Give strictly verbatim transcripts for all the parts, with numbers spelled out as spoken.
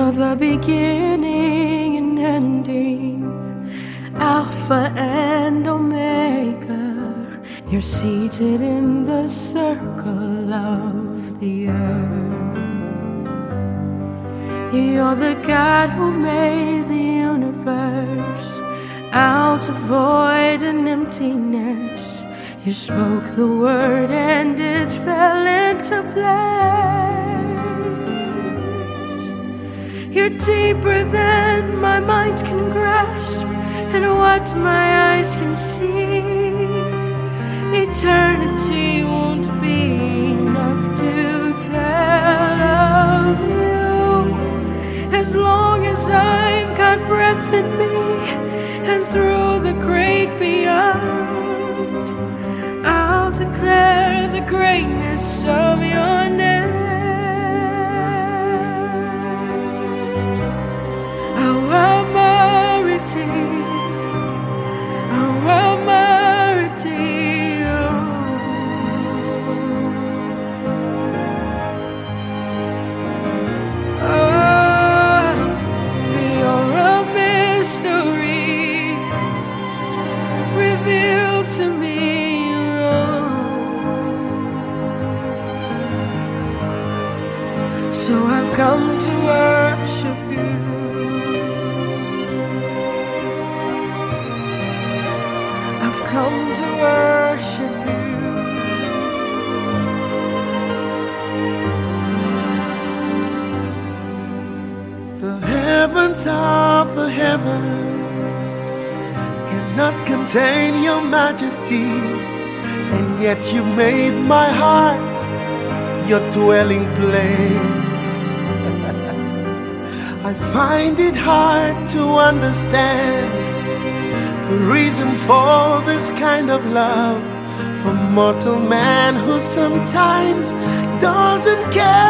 You're the beginning and ending, Alpha and Omega. You're seated in the circle of the earth. You're the God who made the universe out of void and emptiness. You spoke the word and it fell into place. You're deeper than my mind can grasp and what my eyes can see. Eternity won't be enough to tell of you. As long as I've got breath in me and through the great beyond, I'll declare the greatness of your name. Our Marity, our Marity, oh, you're a mystery revealed to me. So I've come to worship you. I've come to worship you. The heavens of the heavens cannot contain your majesty, and yet you made my heart your dwelling place. I find it hard to understand the reason for this kind of love from mortal man who sometimes doesn't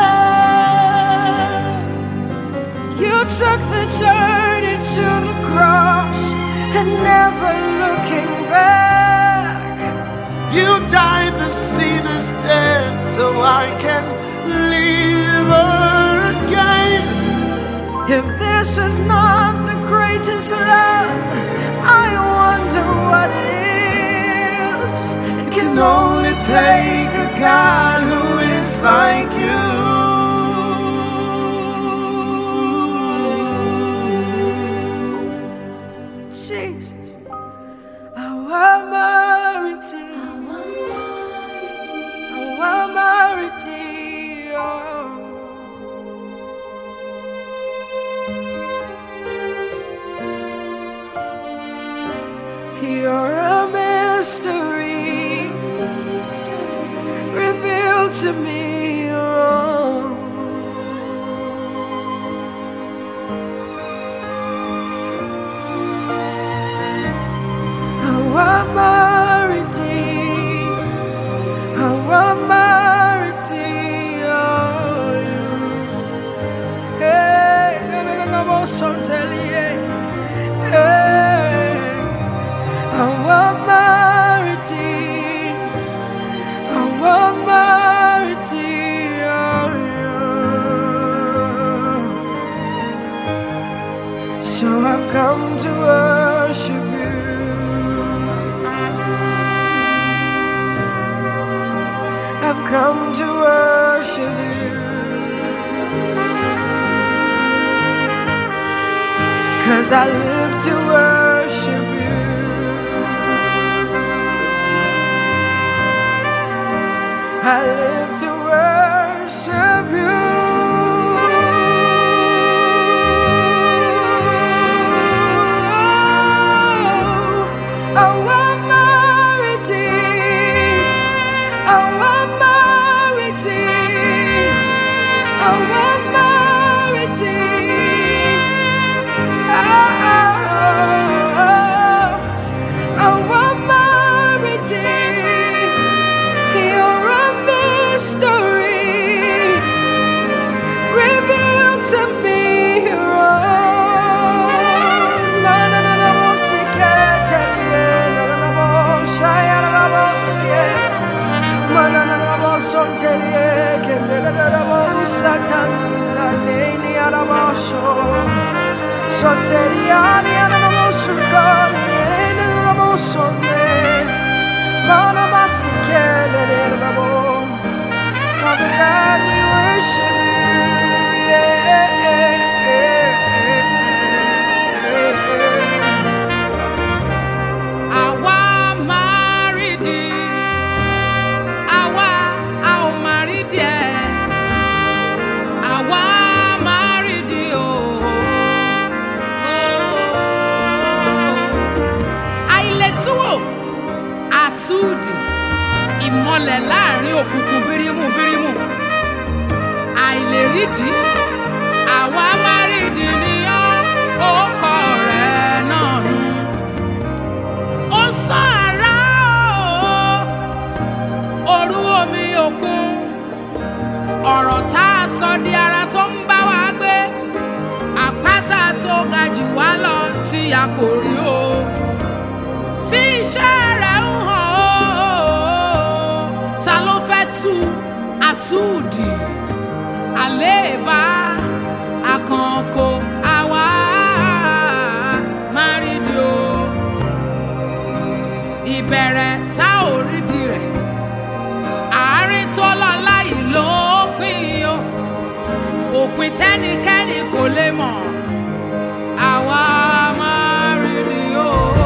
care. You took the journey to the cross and never looking back. You died the sinner's death so I can live again. If this is not the greatest love, I wonder what it is. It can only take a God who is like you. Jesus, our Marity, our Marity, oh. You're a mystery, revealed to me, oh. Our Marity, our Marity, oh. Hey, no, no, no, no, more son, tell you, hey. Our Marity, our Marity, oh, yeah. So I've come to worship you. I've come to worship you. 'Cause I live to worship you. I live to worship you. Oh, our Marity, our Marity, our Marity. Oh, our Marity. You're a mystery mosho. Soteriani anamoshukani enamosone. Nana masikele rabo. Father God, we worship you. Àtúndì ìmọ́lẹ̀ láàrin òkùnkùn bírímù bírímù àìlèrídìí àwa máa rídìí ní ọkọ rẹ̀ náà nù. Ó sán àrá òru omi òkun ọ̀rọ̀ tá a sọ di ara tó ń bá wa gbé àpáta tó ga jù wá lọ tí a kò rí o tí iṣẹ́ rẹ̀ ń hàn ó ta ló fẹ́ tú àtúndì àléébá àkànkò àwa máa rídìí o ìbẹ̀rẹ̀ tá ò rídìí rẹ̀ àárín tó lọ láyìí lópin o òpin tẹ́nikẹ́ni kò lè mọ̀ àwa máa rídìí o.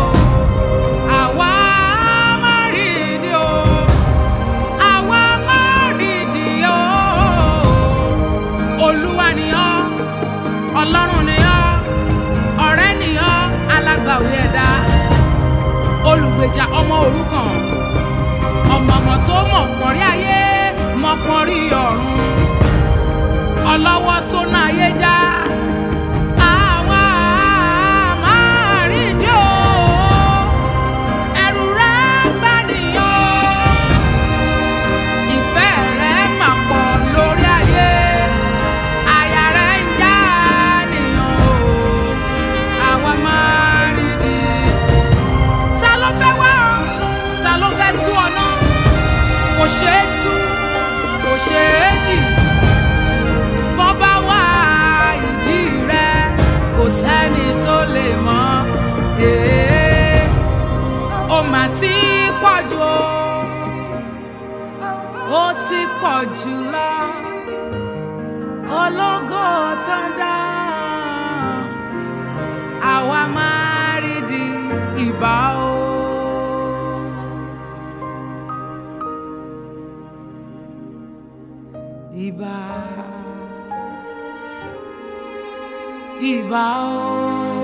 Olúwa ni ọ́, Ọlọ́run ni ọ́, ọ̀rẹ́ ni ọ́, alágbàwí ẹ̀dá, olùgbèjà ọmọ òrukàn, ọ̀mọ̀mọ̀ tó mọ̀ pọ̀nrí ayé, mọ̀ pọ̀nrí ọ̀run, ọlọ́wọ́ tó ná ayé já. Àwa máa rídìí o, ẹ̀rù rẹ̀ ń bà ní o, ìfẹ́ rẹ̀ mà pọ̀ lórí ayé. Kò ṣeé tú, kò ṣeé dì, bọ́n bá wá ìdí rẹ̀, kò sẹ́ni tó lè mọ̀. Ee, ó mà ti pọ̀ jù o, ó ti pọ̀ jù lọ, ológo tó ń dá, àwa máa rídìí ìbà o. Ìbà, ìbà o.